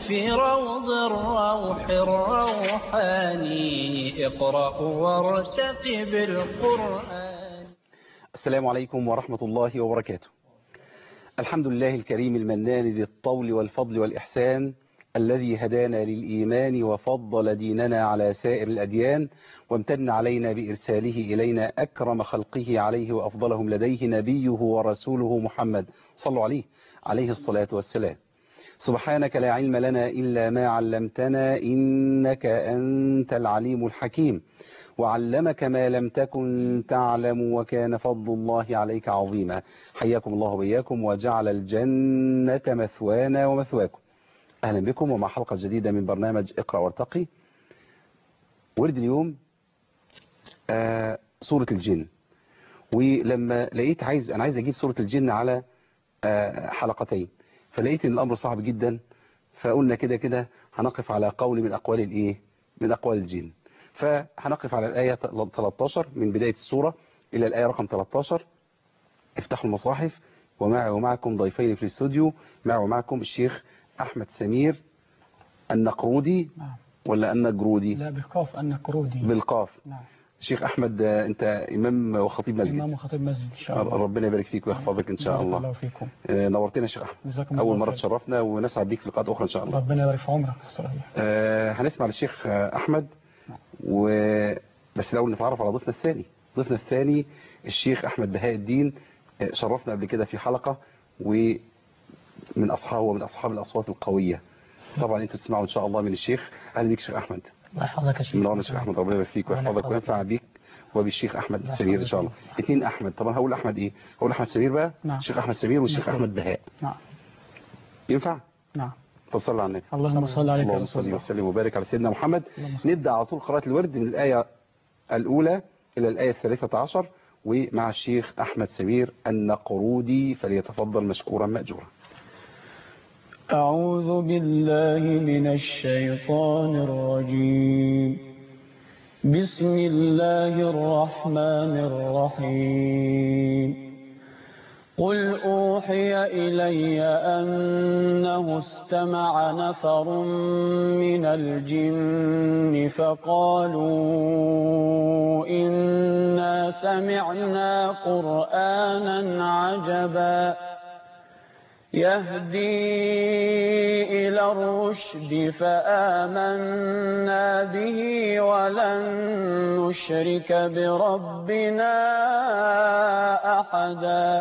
في روض الروح الروحاني. اقرأ وارتقب القرآن. السلام عليكم ورحمة الله وبركاته. الحمد لله الكريم المنان ذي الطول والفضل والإحسان، الذي هدانا للإيمان وفضل ديننا على سائر الأديان، وامتن علينا بإرساله إلينا أكرم خلقه عليه وأفضلهم لديه نبيه ورسوله محمد صلوا عليه الصلاة والسلام. سبحانك لا علم لنا إلا ما علمتنا، إنك أنت العليم الحكيم، وعلمك ما لم تكن تعلم، وكان فضل الله عليك عظيما. حياكم الله وبياكم وجعل الجنة مثوانا ومثواكم. أهلا بكم ومع حلقة جديدة من برنامج اقرأ وارتقي. ورد اليوم سورة الجن، ولما لقيت أنا عايز أجيب سورة الجن على حلقتين، فلقيت ان الامر صعب جدا، فقلنا كده هنقف على قول من اقوال من اقوال الجن. فهنقف على الآية 13 من بداية السورة الى الآية رقم 13. افتحوا المصاحف، ومعي ومعكم ضيفين في الاستوديو. معي ومعكم الشيخ احمد سمير النقرودي ولا النجرودي؟ لا، بالقاف النقرودي. بالقاف. نعم. شيخ احمد، انت امام وخطيب مسجد. امام وخطيب مسجد ان شاء الله. ربنا يبارك فيك ويحفظك ان شاء الله. بارك الله فيكم. نورتنا يا شيخ احمد، اول مره تشرفنا ونسعد بيك في لقاءات اخرى ان شاء الله. ربنا يبارك في عمرك. صحيح. هنسمع للشيخ احمد بس الاول نتعرف على ضيفنا الثاني الشيخ احمد بهاء الدين. شرفنا قبل كده في حلقه، ومن اصحاب الاصوات القويه. طبعا انتوا تسمعوا ان شاء الله من الشيخ. اهلا بيك شيخ احمد. الله يحفظك يا شيخ. منورنا شيخ احمد، ربنا يبارك فيك ويحفظك وينفع بيك وبالشيخ احمد سمير ان شاء الله. اثنين احمد. طبعا هقول احمد ايه؟ هقول احمد سمير بقى. نعم. الشيخ احمد سمير والشيخ احمد بهاء. نعم. ينفع؟ نعم. طب صلى على النبي. اللهم صل عليك. اللهم صل وسلم وبارك على سيدنا محمد. نبدا على طول قراءه الورد من الايه الاولى الى الايه 13، ومع الشيخ احمد سمير النقرودي، فليتفضل مشكورا ماجورا. أعوذ بالله من الشيطان الرجيم. بسم الله الرحمن الرحيم. قل أوحي إلي أنه استمع نفر من الجن فقالوا إنا سمعنا قرآنا عجبا يهدي إلى الرشد فآمنا به ولن نشرك بربنا أحدا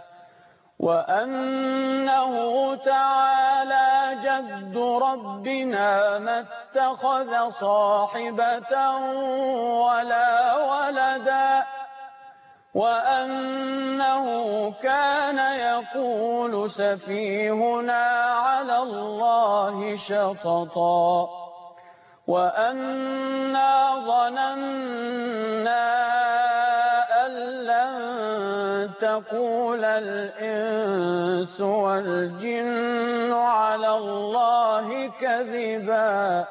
وأنه تعالى جد ربنا ما اتخذ صاحبة ولا ولدا وأنه كان يقول سفيهنا على الله شططا وأنا ظننا أن لن تقول الإنس والجن على الله كذبا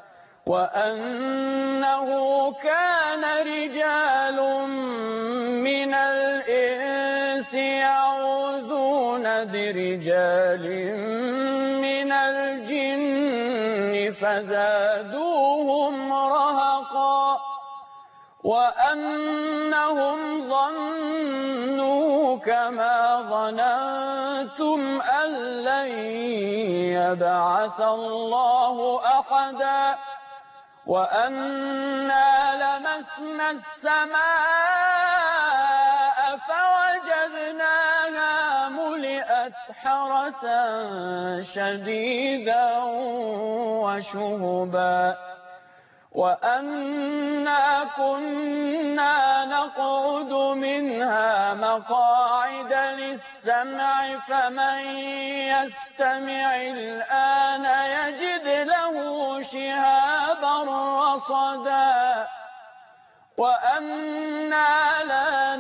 وأنه كان رجال من الإنس يعوذون برجال من الجن فزادوهم رهقا وأنهم ظنوا كما ظننتم أن لن يبعث الله أحدا وأنا لمسنا السماء فوجدناها ملئت حرسا شديدا وشهبا وأنا كنا نقعد منها مقاعد للسمع فمن يستمع الآن يجد له شهابا رصدا وأنا لا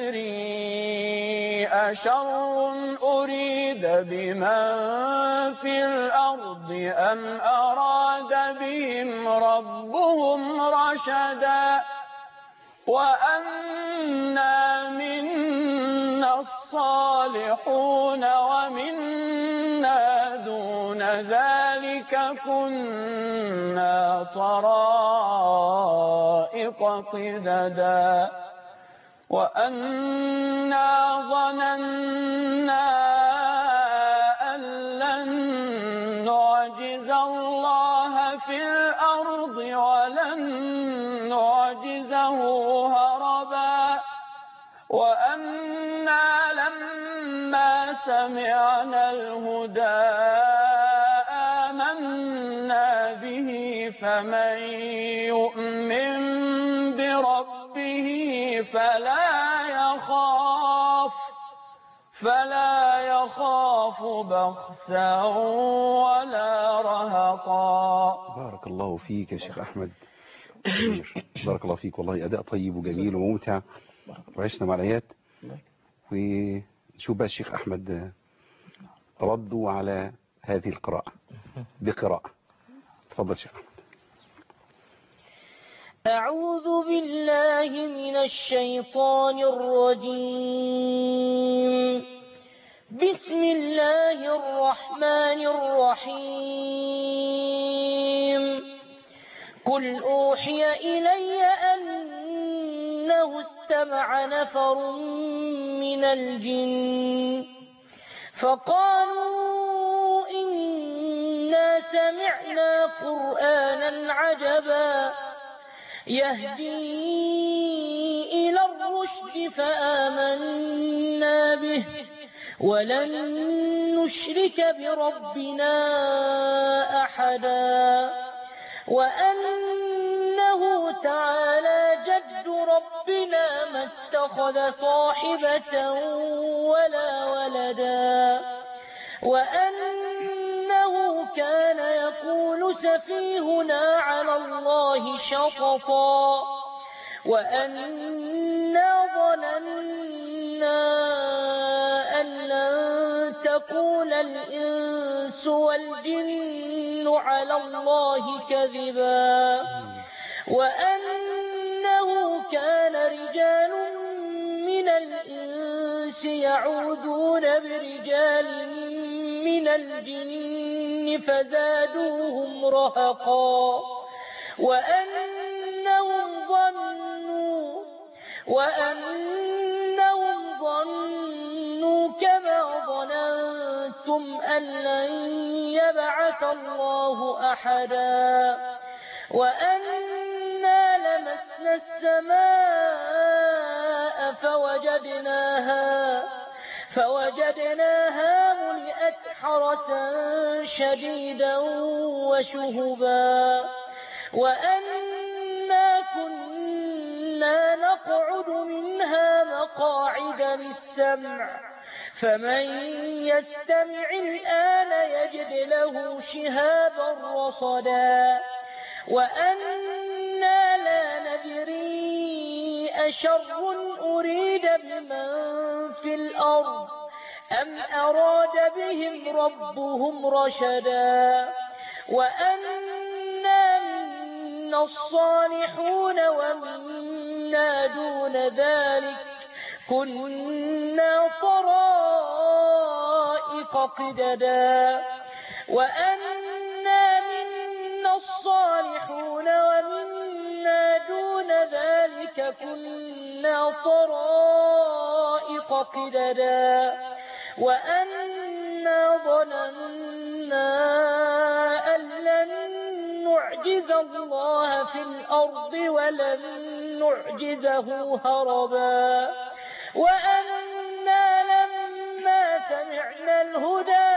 ندري أشر أريد بمن في الأرض أم أراد بهم ربهم رشدا وأنا منا الصالحون ومنا دون ذلك كنا طرائق قددا وأنا ظننا أن لن نعجز الله في الأرض ولن نعجزه هربا وأنا لما سمعنا الهدى آمنا به فمن يؤمن بربه فلا يخاف بخسا ولا رهقا. بارك الله فيك يا شيخ أحمد. بارك الله فيك، والله أداء طيب وجميل وممتع، وعشنا مع الآيات. ونشوف بقى الشيخ أحمد ردوا على هذه القراءة بقراءة. تفضل شيخ أحمد. أعوذ بالله من الشيطان الرجيم. بسم الله الرحمن الرحيم. قل أوحي إلي أنه استمع نفر من الجن فقالوا إنا سمعنا قرآنا عجبا يهدي إلى الرشد فآمنا به ولن نشرك بربنا أحدا وأنه تعالى جد ربنا ما اتخذ صاحبة ولا ولدا وأنه كان يقول سفيهنا على الله شططا وأنا ظننا أن لن تقول الإنس والجن على الله كذبا وأنه كان رجال من الإنس يعوذون برجال من الجن فزادوهم رهقا وأنهم ظنوا كما ظننتم أن لن يبعث الله أحدا وأنا لمسنا السماء فوجدناها ملئت حرسا شديدا وشهبا وأنا كنا نقعد منها مقاعد للسمع فمن يستمع الآن يجد له شهابا رصدا وأنا لا ندري أشر أريد بمن في الأرض أم أراد بهم ربهم رشدا وأنا منا الصالحون ومنا دون ذلك كنا طرائق قددا وأنا منا الصالحون ومنا دون ذلك كنا طرائق قددا وأنا ظننا أن لن نعجز الله في الأرض ولن نعجزه هربا وأنا لما سمعنا الهدى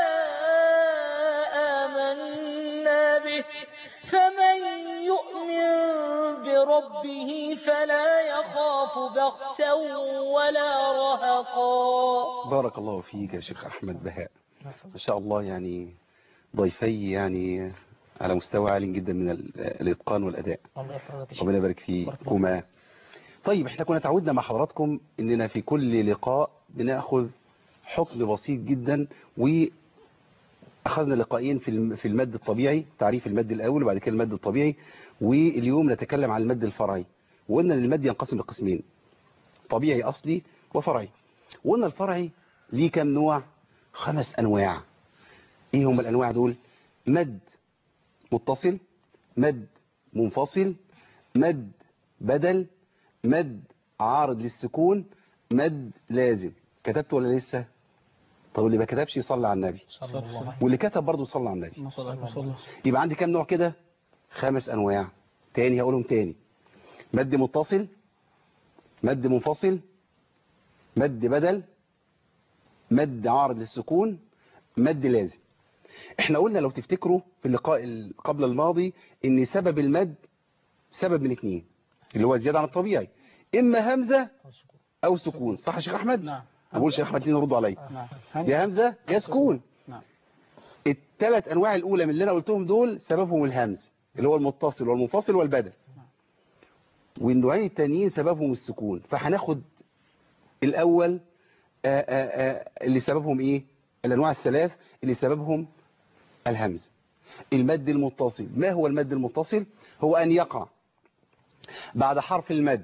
آمنا به فمن يؤمن بربه فلا يخاف بخسا ولا رهقا. بارك الله فيك يا شيخ أحمد بهاء، ما شاء الله، يعني ضيفي يعني على مستوى عالي جدا من الإتقان والأداء. ربنا يبارك فيكما. طيب احنا كنا تعودنا مع حضراتكم اننا في كل لقاء بناخذ حكم بسيط جدا، واخذنا لقاءين في المد الطبيعي، تعريف المد الاول وبعد كده المد الطبيعي، واليوم نتكلم عن المد الفرعي. وقلنا ان المد ينقسم لقسمين، طبيعي اصلي وفرعي. وقلنا الفرعي ليه كام نوع؟ 5 انواع. ايه هم الانواع دول؟ مد متصل، مد منفصل، مد بدل، مد عارض للسكون، مد لازم. كتبت ولا لسه؟ طب اللي ما كتبش يصلي على النبي، صلى الله عليه واللي كتب برضه يصلي على النبي. وسلم. يبقى عندي كام نوع كده؟ 5 أنواع. تاني هقولهم تاني: مد متصل، مد منفصل، مد بدل، مد عارض للسكون، مد لازم. احنا قلنا لو تفتكروا في اللقاء قبل الماضي ان سبب المد سبب من 2 اللي هو زيادة عن الطبيعي، اما همزة او سكون. صح يا شيخ احمد؟ نعم. ما بقولش يا احمد ليه ردوا عليا. نعم. يا همزة يا سكون. نعم. ال3 انواع الاولى من اللي انا قلتهم دول سببهم الهمز اللي هو المتصل والمنفصل والبدل، والنوعين التانيين سببهم السكون. فهناخد الاول اللي سببهم ايه، الانواع ال3 اللي سببهم الهمز. المد المتصل. ما هو المد المتصل؟ هو ان يقع بعد حرف المد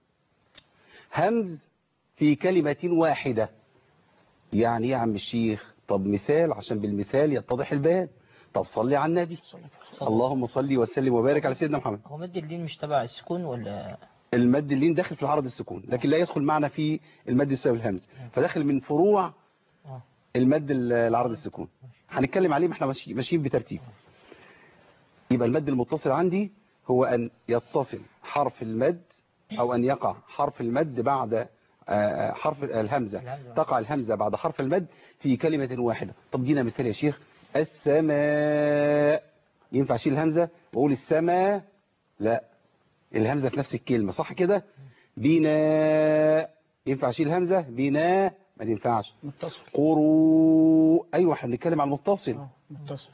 همز في كلمة واحدة. يعني ايه يا عم الشيخ؟ طب مثال عشان بالمثال يتضح البيان. طب صلي على النبي. اللهم صلي وسلم وبارك على سيدنا محمد. هو مد اللين مش تبع السكون ولا؟ المد اللين داخل في العرض السكون، لكن لا يدخل معنا في المد الساوي الهمز، فداخل من فروع المد العرض السكون. هنتكلم عليه، ما احنا ماشيين بترتيب. يبقى المد المتصل عندي هو أن يتصل حرف المد أو أن يقع حرف المد بعد حرف الهمزة، تقع الهمزة بعد حرف المد في كلمة واحدة. طب دينا مثال يا شيخ. السماء، ينفع أشيل الهمزة وأقول السماء؟ لا، الهمزة في نفس الكلمة، صح كده؟ بناء، ينفع أشيل الهمزة؟ بناء ما ينفعش. متصل. قرو، أيوة احنا بنتكلم عن المتصل. متصل.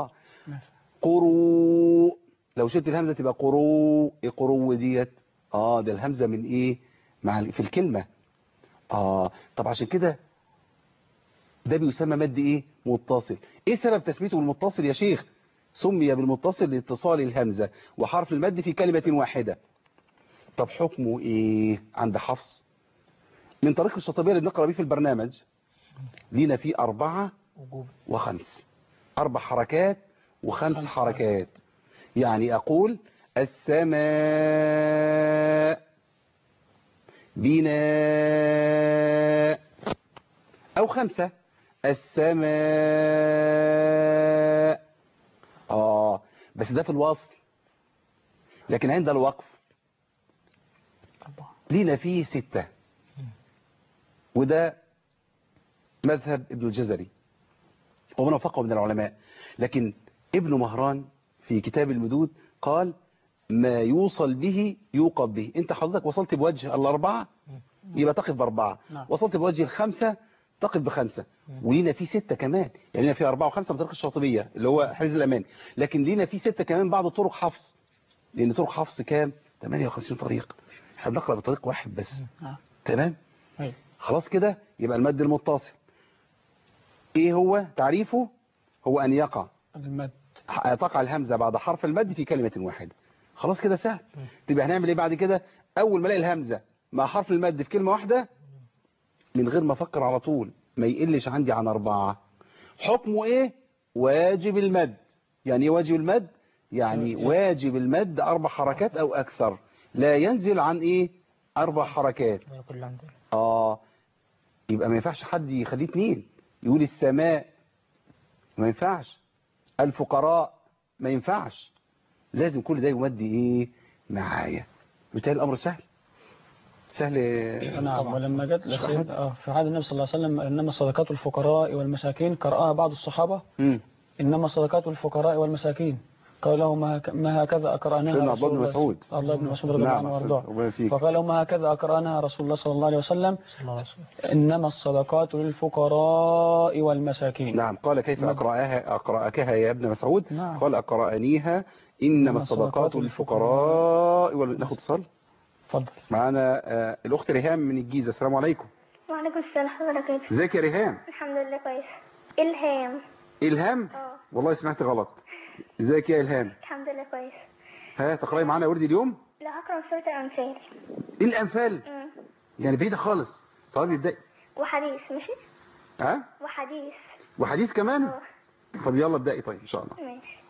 قرو، لو شلت الهمزة تبقى قرو. ايه قرو ديت؟ ده الهمزة من ايه في الكلمة. طب عشان كده ده بيسمى مد ايه؟ متصل. ايه سبب تسميته بالمتصل يا شيخ؟ سمي بالمتصل لاتصال الهمزة وحرف المد في كلمة واحدة. طب حكمه ايه عند حفص؟ من طريق الشاطبية اللي بنقرأ بيه في البرنامج لينا فيه 4 و5، 4 حركات و5 حركات. يعني أقول السماء بناء، أو 5 السماء. بس ده في الوصل، لكن عند الوقف لينا فيه 6، وده مذهب ابن الجزري ومن وافقه من العلماء. لكن ابن مهران في كتاب المدود قال ما يوصل به يوقف به. انت حضرتك وصلت بوجه ال4 يبقى تقف ب4، وصلت بوجه ال5 تقف ب5. ولينا فيه 6 كمان، يعني لينا فيه 4 و5 من طريق الشاطبية اللي هو حرز الأمان، لكن لينا فيه 6 كمان بعض طرق حفص، لأن طرق حفص كام؟ 58 طريق، احنا بنقرأ بطريق واحد بس. تمام؟ خلاص كده. يبقى المد المتصل ايه هو تعريفه؟ هو أن يقع المد، تقع الهمزة بعد حرف المد في كلمة واحدة. خلاص كده سهل. تبقى هنعمل ايه بعد كده؟ أول ما الاقي الهمزة مع حرف المد في كلمة واحدة، من غير ما أفكر على طول، ما يقلش عندي عن 4. حكمه ايه؟ واجب المد. يعني ايه واجب المد؟ يعني واجب المد 4 حركات أو أكثر، لا ينزل عن ايه؟ 4 حركات. يبقى ما ينفعش حد يخليه 2، يقول السماء ما ينفعش، الفقراء ما ينفعش، لازم كل ده يمد ايه معايا. بالتالي الامر سهل نعم. ولما جت الأسئلة في عهد النبي صلى الله عليه وسلم انما صدقات الفقراء والمساكين، قرأها بعض الصحابة انما صدقات الفقراء والمساكين، قال له ما هكذا أقرأناها رسول الله صلى الله عليه وسلم رضي الله عنه وارضاه، فقال له ما هكذا أقرأناها رسول الله صلى الله عليه وسلم إنما الصدقات للفقراء والمساكين. نعم. قال كيف أقرأكها يا ابن مسعود؟ قال أقرأنيها إنما الصدقات للفقراء ناخد اتصال. اتفضل. معانا الأخت ريهام من الجيزة. السلام عليكم. وعليكم السلام حضرتك. ازيك يا ريهام؟ الحمد لله كويس. إلهام. والله سمعت غلط. ازيك يا إلهام؟ الحمد لله كويس. تقرأي معانا ورد اليوم؟ لا، هقرأ سورة الأنفال. ايه الأنفال؟ يعني بعيدة خالص. طيب ابدأي. وحديث. ماشي. وحديث كمان؟ طب يلا ابدأي طيب إن شاء الله. ماشي.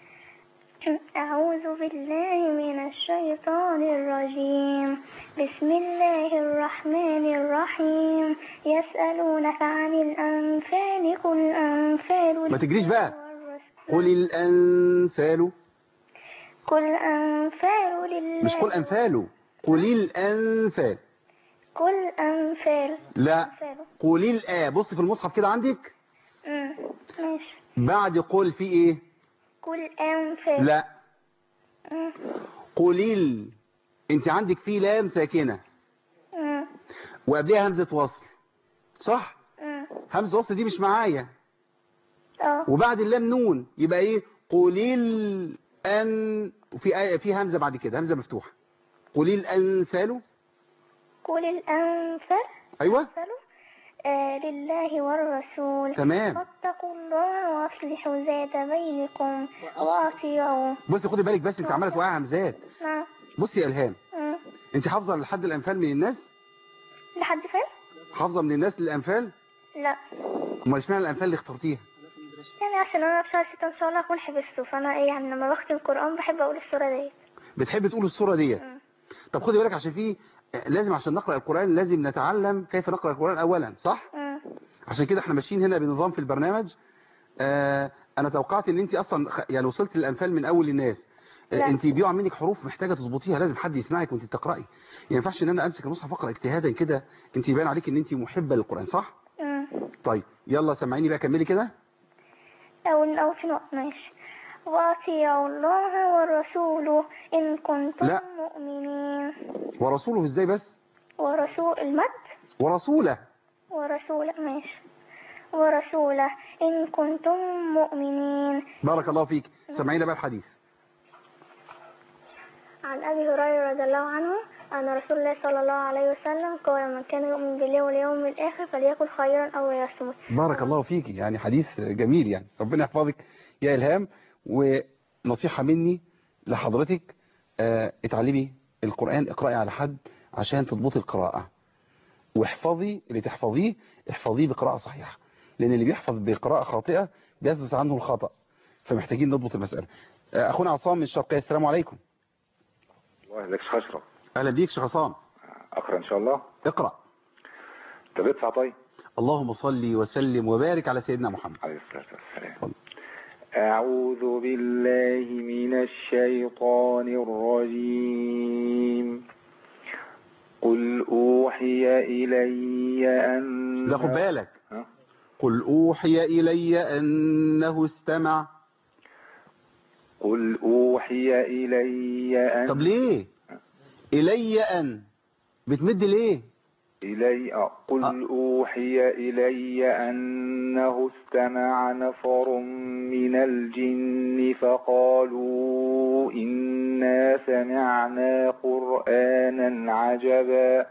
أعوذ بالله من الشيطان الرجيم. بسم الله الرحمن الرحيم. يسألونك عن الأنفال قل الأنفال ما تجريش بقى. قل الأنفال. قل أنفال لله. مش قل أنفال، قل الأنفال. قل أنفال. لا قل الآ. بص في المصحف كده عندك. ماشي. بعد قل في ايه؟ قل أنفال. لا قل انت عندك في لام ساكنة وقبلها همزة وصل صح؟ همزة وصل دي مش معايا. وبعد اللام نون يبقى ايه؟ قل الأن. في همزة بعد كده، همزة مفتوحة. قل الأنفال. قل الأنفال. ايوه لله والرسول. تمام. فاتقوا الله واصلحوا ذات بينكم واطيعوا. بصي خدي بالك بس انت عماله توقعي همزات. بصي يا الهام انت حافظه لحد الانفال من الناس؟ لحد فين؟ حافظه من الناس للانفال؟ لا. امال اشمعنى الانفال اللي اخترتيها؟ يعني عشان انا في شهر 6 ان شاء الله اكون حفظته، فانا ايه يعني لما بختم القران بحب اقول السوره ديت. بتحبي تقول السوره ديت؟ طب خدي بالك عشان في لازم عشان نقرأ القرآن لازم نتعلم كيف نقرأ القرآن أولا صح؟ عشان كده احنا ماشيين هنا بنظام في البرنامج. أنا توقعت ان انت أصلا يعني وصلت للأنفال من أول الناس. انت بيقع منك حروف محتاجة تظبطيها، لازم حد يسمعك وانت تقرأي. يعني ما ينفعش ان انا امسك المصحف اقرأ اجتهادا كده. انت يبان عليك ان انت محبة للقرآن صح؟ طيب يلا سمعيني بقى كملي كده. أو في نقطة. ماشي. وأطيعوا الله ورسوله إن كنتم مؤمنين. ورسوله ازاي بس؟ ورسول المد. ورسوله. ماشي. ورسوله إن كنتم مؤمنين. بارك الله فيك. سمعينا بقى الحديث. عن أبي هريرة رضي الله عنه أن رسول الله صلى الله عليه وسلم قال من كان يؤمن بالله واليوم الآخر فليأكل خيرا أو ليصمت. بارك الله فيك. يعني حديث جميل يعني ربنا يحفظك يا إلهام. ونصيحة مني لحضرتك اتعلمي القرآن، اقرأي على حد عشان تضبطي القراءة، واحفظي اللي تحفظيه احفظيه بقراءة صحيحة، لأن اللي بيحفظ بقراءة خاطئة بيثبت عنه الخطأ، فمحتاجين نضبط المسألة. أخونا عصام من الشرقية. السلام عليكم. الله يهديك شيخ أشرف. أهلا بيك شيخ عصام. أقرأ إن شاء الله. اقرأ. طب ادفع طيب. اللهم صل وسلم وبارك على سيدنا محمد عليه الصلاة والسلام. أعوذ بالله من الشيطان الرجيم. قل أوحي إلي أن. لا خد بالك. قل أوحي إلي أنه استمع. قل أوحي إلي أن. طب ليه إلي أن بتمد ليه؟ قل أوحي إلي أنه استمع نفر من الجن فقالوا إنا سمعنا قرآنا عجبا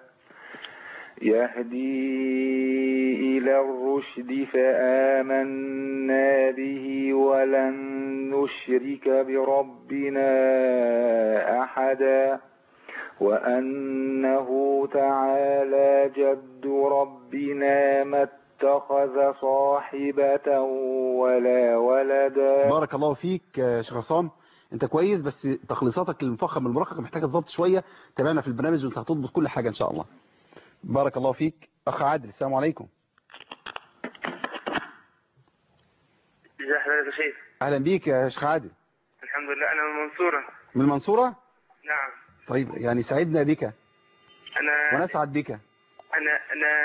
يهدي إلى الرشد فآمنا به ولن نشرك بربنا أحدا وأنه تعالى جد ربنا ما اتخذ صاحبة ولا ولدا. بارك الله فيك شيخ عصام. انت كويس بس تخليصاتك للمفخم المرقق محتاجه تضبط شويه. تابعنا في البرنامج وانت هتضبط كل حاجه ان شاء الله. بارك الله فيك. اخ عادل. السلام عليكم. ازي حضرتك يا شيخ؟ اهلا بيك يا شيخ عادل. الحمد لله. انا من المنصوره. من المنصوره؟ نعم. طيب يعني سعدنا بك ونسعد بك. انا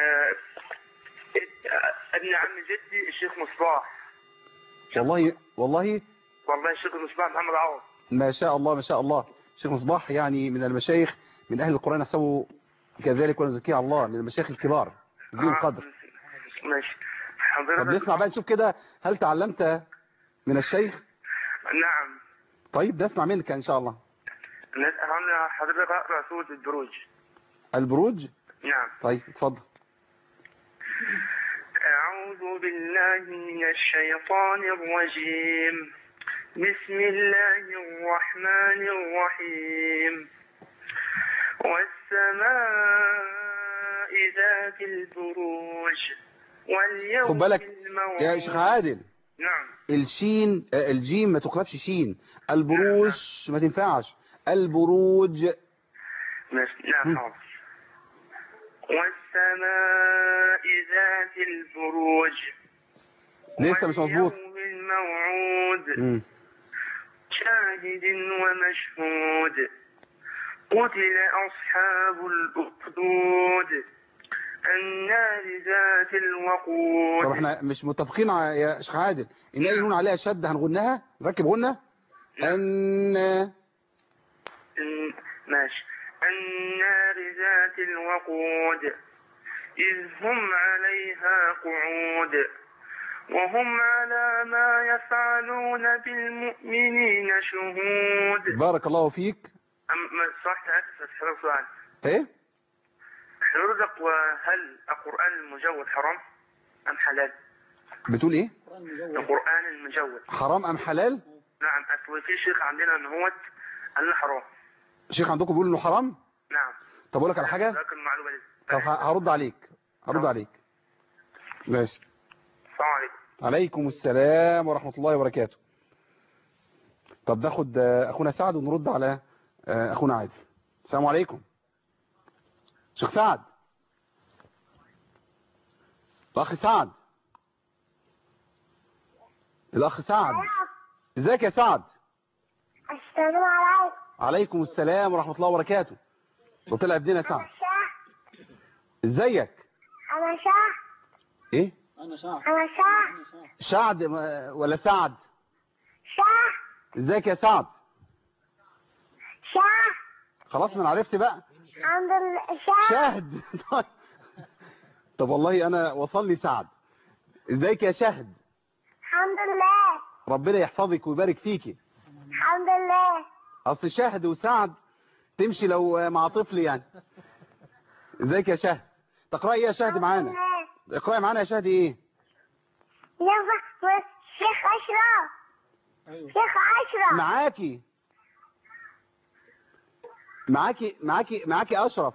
ابن عم جدي الشيخ مصباح. والله الشيخ مصباح محمد عوض. ما شاء الله ما شاء الله. الشيخ مصباح يعني من المشايخ من اهل القرآن نحسبه كذلك ونزكيه على الله، من المشايخ الكبار ذي القدر. ماشي حضرتك. طب نسمع بقى نشوف كده هل تعلمت من الشيخ؟ نعم. طيب نسمع منك ان شاء الله. حضرتك اقرا سورة البروج. البروج؟ نعم. طيب اتفضل. أعوذ بالله من الشيطان الرجيم. بسم الله الرحمن الرحيم. والسماء ذات البروج واليوم خد بالك يا شيخ عادل. نعم. الشين الجيم ما تقلبش شين. البروج ما تنفعش. البروج. نعم حاضر. والسماء ذات البروج. لسه مش مظبوط. واليوم الموعود. شاهد ومشهود. قتل أصحاب الأخدود النار ذات الوقود. طب احنا مش متفقين يا شيخ عادل ان اي نون عليها شد هنغنها نركب غنة. ماشي. النار ذات الوقود إذ هم عليها قعود وهم على ما يفعلون بالمؤمنين شهود. بارك الله فيك. صح تعرف سؤال. ايه حضرتك وهل القرآن المجود حرام أم حلال؟ بتقول ايه؟ القرآن المجود حرام ام حلال؟ نعم. في شيخ عندنا ان هو قال لنا حرام. شيخ عندكم بيقول انه حرام؟ نعم. طب اقول لك على حاجه. لكن المعلومه دي. طب هرد عليك. ماشي. السلام عليكم. عليكم السلام ورحمه الله وبركاته. طب ناخد اخونا سعد ونرد على اخونا عادل. السلام عليكم شيخ سعد. الاخ سعد. ازيك يا سعد؟ السلام عليكم. عليكم السلام ورحمه الله وبركاته. وطلع ابننا سعد. ازيك؟ انا شاه. ايه؟ انا شاه. شعد ولا سعد؟ شاه. ازيك يا سعد؟ شاه. خلاص ما انا عرفت بقى. الحمد لله. شاهد. طب والله انا وصلني سعد. ازيك يا شاهد؟ الحمد لله. ربنا يحفظك ويبارك فيكي. الحمد لله. اصل شاهد وسعد تمشي لو مع طفل يعني. ازيك يا شاهد؟ تقراي ايه يا شاهد معانا؟ اقراي معانا يا شاهد. ايه؟ شيخ اشرف. شيخ اشرف. معاكي اشرف.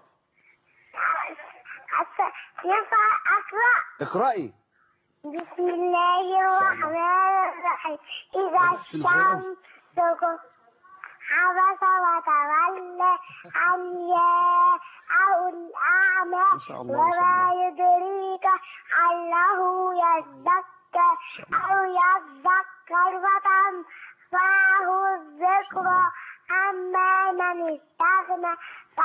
ينفع اقرا؟ اقراي. بسم الله الرحمن الرحيم. اذا الشمس عبس وتولى أن جاءه الأعمى وما يدريك أنه يزكى أو يذكر فتنفعه الذكرى أما من استغنى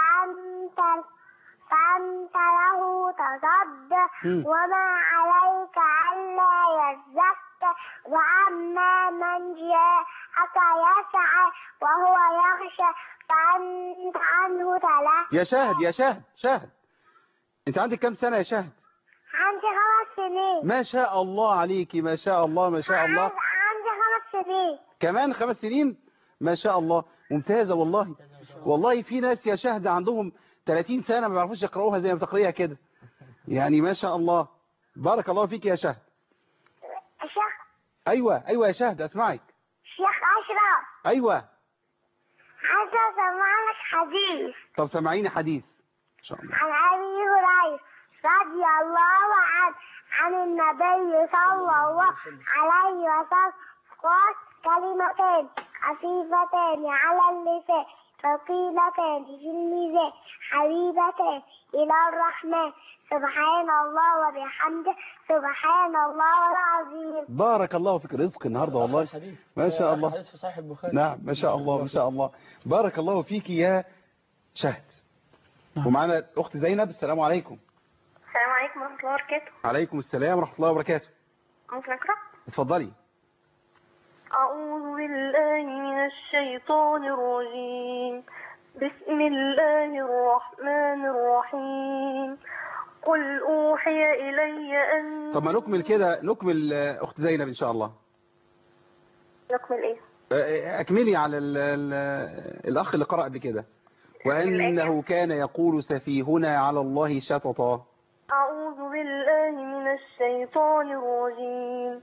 فأنت له تصدى وما عليك ألا يزكى وأما من جاءك يسعى وهو يخشى فأنت عنه تلهى. يا شاهد انت عندك كم سنة يا شاهد؟ عندي 5 سنين. ما شاء الله عليكي. ما شاء الله. عندي 5 سنين. كمان 5 سنين. ما شاء الله ممتازة والله في ناس يا شاهد عندهم 30 سنة ما بيعرفوش يقرأوها زي ما بتقريها كده يعني. ما شاء الله. بارك الله فيك يا شاهد. شيخ. ايوه يا شاهد اسمعك. شيخ اشرف. ايوه. عايزه اسمعك حديث. طب سمعيني حديث ان شاء الله. عن ابي هريره رضي الله عنه عن النبي صلى الله عليه وسلم قال كلمتان خفيفتان على اللسان ثقيلتان في الميزان حبيبتان إلى الرحمن سبحان الله وبحمده سبحان الله العظيم. بارك الله فيك. رزق النهارده والله. ما شاء الله. حديث في صحيح البخاري. نعم ما شاء الله. بارك الله فيك يا شهد. ومعنا الأخت زينب. السلام عليكم. السلام عليكم ورحمة الله وبركاته. عليكم السلام ورحمة الله وبركاته. ممكن أقرأ؟ اتفضلي. أعوذ بالله من الشيطان الرجيم. بسم الله الرحمن الرحيم. قل أوحي إلي أن. طب ما نكمل كده. نكمل أخت زينب إن شاء الله. نكمل إيه؟ أكملي على الأخ اللي قرأ بكده. وأنه كان يقول سفيهنا على الله شططا. أعوذ بالله من الشيطان الرجيم.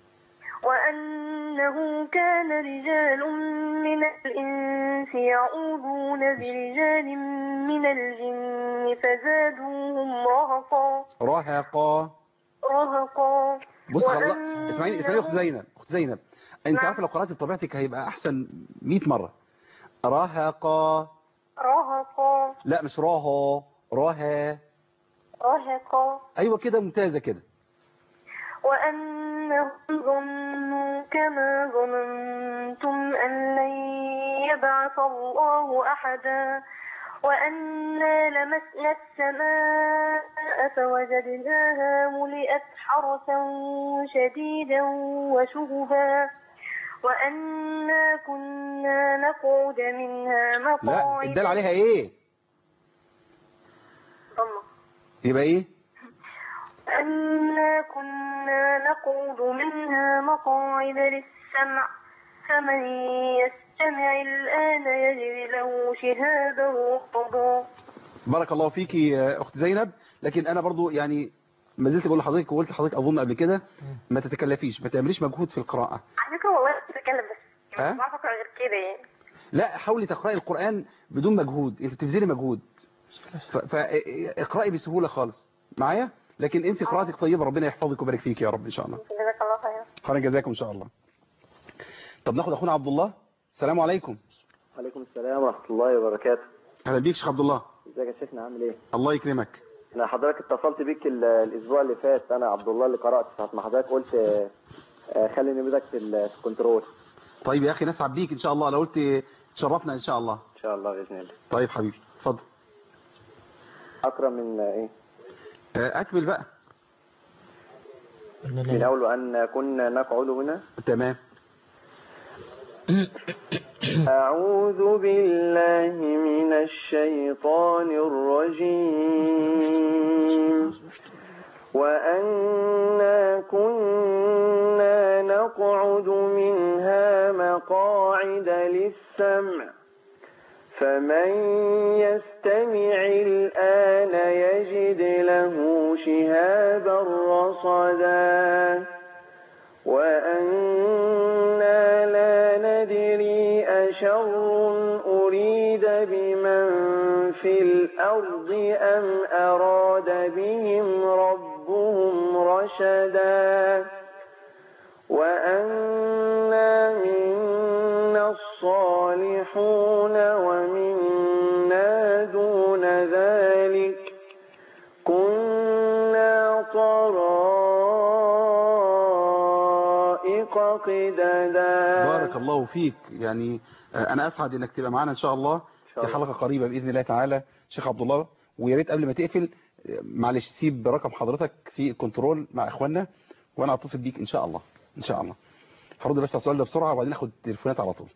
وأنه كان رجال من الإنس يعوذون برجال من الجن فزادوهم رهقا. بص اسمعيني أخت أخت زينب، أنت عارفة لو قرأت بطبيعتك هيبقى أحسن 100 مرة. رهقا. رهقا. لا مش راها، راها. رهقا. أيوة كده، ممتازة كده. وأنهم ظنوا كما ظننتم أن لن يبعث الله أحدا وأنا لمسنا السماء فوجدناها ملئت حرسا شديدا وشهبا وأنا كنا نقعد منها مقاعد. لا الدال عليها ايه؟ ضمة. يبقى ايه؟ أنا كنا نقعد منها مقاعد للسمع فمن يستمع الآن يجد له شهابا رصدا. بارك الله فيكي يا أخت زينب، لكن أنا برضو يعني ما زلت بقول لحضرتك وقلت لحضرتك أظن قبل كده ما تتكلفيش، ما تعمليش مجهود في القراءة. على فكرة والله بتكلم بس مش بعرف أقرأ غير كده يعني. لا حاولي تقرأي القرآن بدون مجهود، أنت بتبذلي مجهود، فاقرأي بسهولة خالص معايا، لكن أنت قراءتك طيبة، ربنا يحفظك ويبارك فيك يا رب إن شاء الله. جزاك الله خير. خير جزاكم إن شاء الله. طب ناخد أخونا عبد الله. السلام عليكم. وعليكم السلام ورحمة الله وبركاته. أهلا بيك شيخ عبد الله. ازيك يا شيخنا، عامل ايه؟ الله يكرمك. انا حضرتك اتصلت بيك الاسبوع اللي فات، انا عبد الله اللي قرأت ساعة ما حضرتك قلت خلي نمرتك في الكنترول. طيب يا اخي نسعد بيك ان شاء الله، لو قلت تشرفنا ان شاء الله. ان شاء الله باذن الله. طيب حبيبي اتفضل. اقرأ من ايه؟ اكمل بقى من اول ان كنا نقعد هنا. تمام. أعوذ بالله من الشيطان الرجيم. وأنا كنا نقعد منها مقاعد للسمع فمن يستمع الآن يجد له شهابا رصدا وأنا لا ندري أشر أريد بمن في الأرض أم أراد بهم ربهم رشدا وأنا منا الصالحون ومنا دون ذلك كنا قددا. بارك الله فيك، يعني انا اسعد انك تبقى معانا ان شاء الله في حلقة قريبة باذن الله تعالى شيخ عبد الله. ويا ريت قبل ما تقفل معلش سيب رقم حضرتك في الكنترول مع اخواننا وانا اتصل بيك ان شاء الله. ان شاء الله هرد بس على السؤال ده بسرعة وبعدين اخد تليفونات على طول.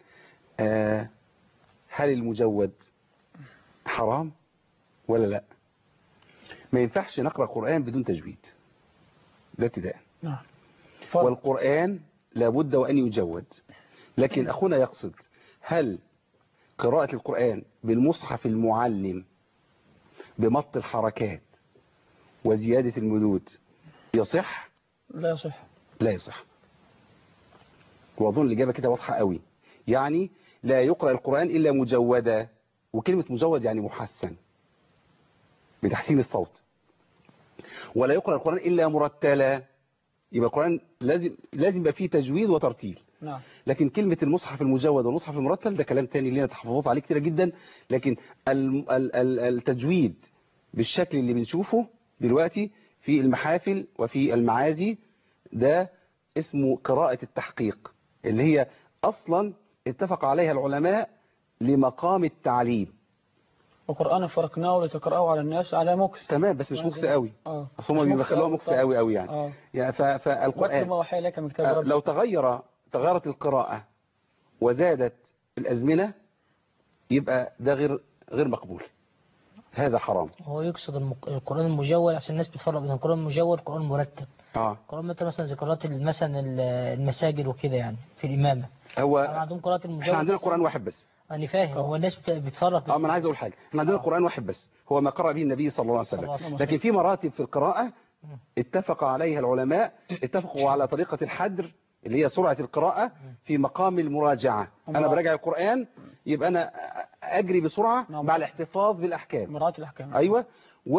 هل المجود حرام ولا لا؟ ما ينفعش نقرأ قرآن بدون تجويد، ده ابتداء. والقرآن لابد وأن يجود، لكن أخونا يقصد هل قراءة القرآن بالمصحف المعلم بمط الحركات وزيادة المدود يصح؟ لا يصح. لا يصح. وأظن الإجابة كده واضحة قوي، يعني لا يقرأ القرآن إلا مجودا، وكلمة مجود يعني محسن بتحسين الصوت، ولا يقرأ القرآن إلا مرتلا، يبقى القرآن لازم يبقى فيه تجويد وترتيل. نعم. لكن كلمة المصحف المجود والمصحف المرتل ده كلام تاني لنا تحفظات عليه كتيرة جدا، لكن التجويد بالشكل اللي بنشوفه دلوقتي في المحافل وفي المعازي ده اسمه قراءة التحقيق، اللي هي أصلا اتفق عليها العلماء لمقام التعليم. وقرآن فرقناه لتقرأه على الناس على مكس. تمام، بس مش مكس قوي. اصل هم بيخلوها مكس قوي يعني. يعني فالقرآن لو تغيرت القراءة وزادت الأزمنة يبقى ده غير مقبول، هذا حرام. هو يقصد القرآن المجول عشان الناس بتفرق بين القرآن المجول والقرآن المرتب. القرآن مثلا زي قراءة مثلا المساجد وكده يعني في الإمامة. هو عندهم قراءة المجول. احنا عندنا قرآن واحد بس. أنا فاهم. هو الناس بتفرق. ما أنا عايز أقول حاجة، احنا عندنا قرآن واحد بس هو ما قرأ به النبي صلى الله عليه وسلم، لكن في مراتب في القراءة اتفق عليها العلماء، اتفقوا على طريقة الحدر اللي هي سرعة القراءة في مقام المراجعة. أنا براجع القرآن يبقى أنا أجري بسرعة مع الاحتفاظ بالأحكام. مراعاة الأحكام. أيوة.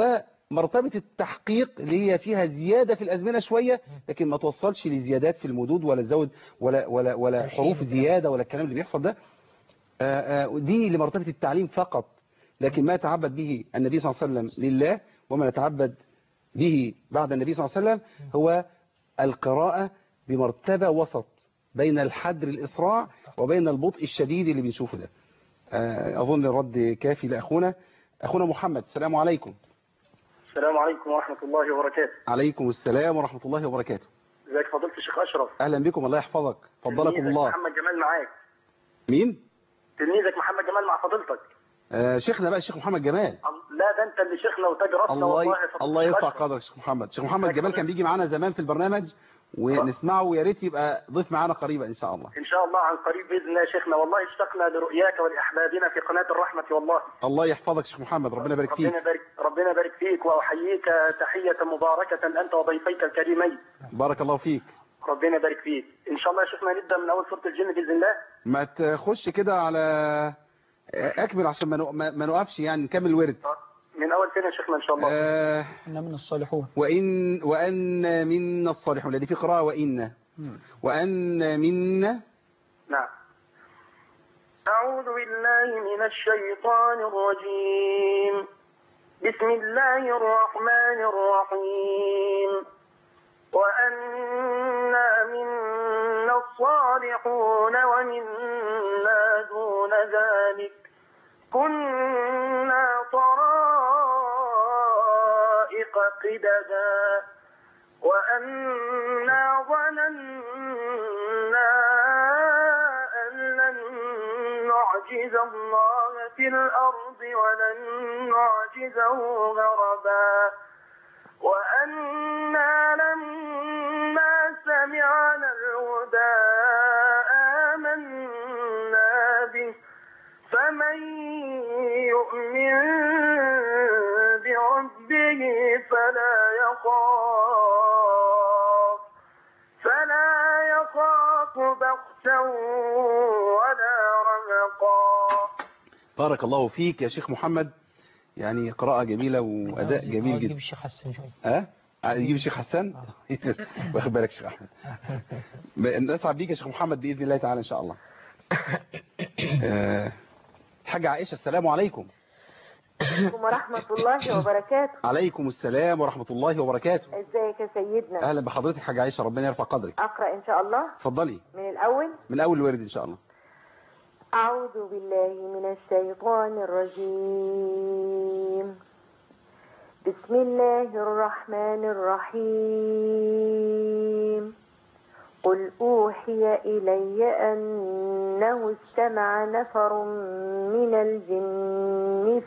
مرتبة التحقيق اللي هي فيها زيادة في الأزمنة شوية، لكن ما توصلش لزيادات في المدود ولا تزود ولا حروف زيادة ولا الكلام اللي بيحصل ده. دي لمرتبة التعليم فقط، لكن ما تعبد به النبي صلى الله عليه وسلم لله وما نتعبد به بعد النبي صلى الله عليه وسلم هو القراءة بمرتبة وسط بين الحدر الإسراع وبين البطء الشديد اللي بنشوفه ده. أظن الرد كافي لأخونا. أخونا محمد، السلام عليكم. السلام عليكم ورحمة الله وبركاته. عليكم السلام ورحمة الله وبركاته. ازيك فضيلة الشيخ أشرف؟ أهلا بكم، الله يحفظك، فضلكم الله. محمد جمال معاك. مين؟ تلميذك محمد جمال مع فضيلتك. شيخنا بقى الشيخ محمد جمال. لا ده انت اللي شيخنا وتاج راسنا والله. الله يرفع قدرك شيخ محمد. شيخ محمد جمال كان بيجي معانا زمان في البرنامج ونسمعه، ويا ريت يبقى ضيف معانا قريبا ان شاء الله. ان شاء الله عن قريب باذن الله يا شيخنا، والله اشتقنا لرؤياك ولاحبابنا في قناه الرحمه والله. الله يحفظك شيخ محمد، ربنا يبارك فيك. ربنا يبارك فيك، واحييك تحيه مباركه انت وضيفيك الكريمين. بارك الله فيك. ربنا يبارك فيك. ان شاء الله يا شيخنا نبدا من اول سوره الجن باذن الله. ما تخش كده على اكمل عشان ما نوقفش، يعني نكمل الورد. من اول فين يا شيخنا ان شاء الله؟ إن من الصالحون. وأن منا الصالحون، لأن في قراءة وأن منا. نعم. أعوذ بالله من الشيطان الرجيم. بسم الله الرحمن الرحيم. وأنا منا الصالحون ومنا دون ذلك كنا طرائق قددا وأنا ظننا أن لن نعجز الله في الأرض ولن نعجزه هربا وأنا لما سمعنا الهدى آمنا به فمن يؤمن بربه فلا يخاف بخسا ولا رهقا. بارك الله فيك يا شيخ محمد، يعني قراءة جميلة وأداء جميل جدا. نجيب الشيخ حسن شوية. نجيب الشيخ حسن. واخد بالك شيخ أحمد. نسعد بيك يا شيخ محمد بإذن الله تعالى إن شاء الله. حاجة عائشة، السلام عليكم. عليكم ورحمة الله وبركاته. عليكم السلام ورحمة الله وبركاته. ازيك يا سيدنا؟ أهلا بحضرتك حاجة عائشة، ربنا يرفع قدرك. أقرأ إن شاء الله. اتفضلي. من الأول؟ من أول الورد إن شاء الله. أعوذ بالله من الشيطان الرجيم. بسم الله الرحمن الرحيم. قل أوحي إلي أنه استمع نفر من الجن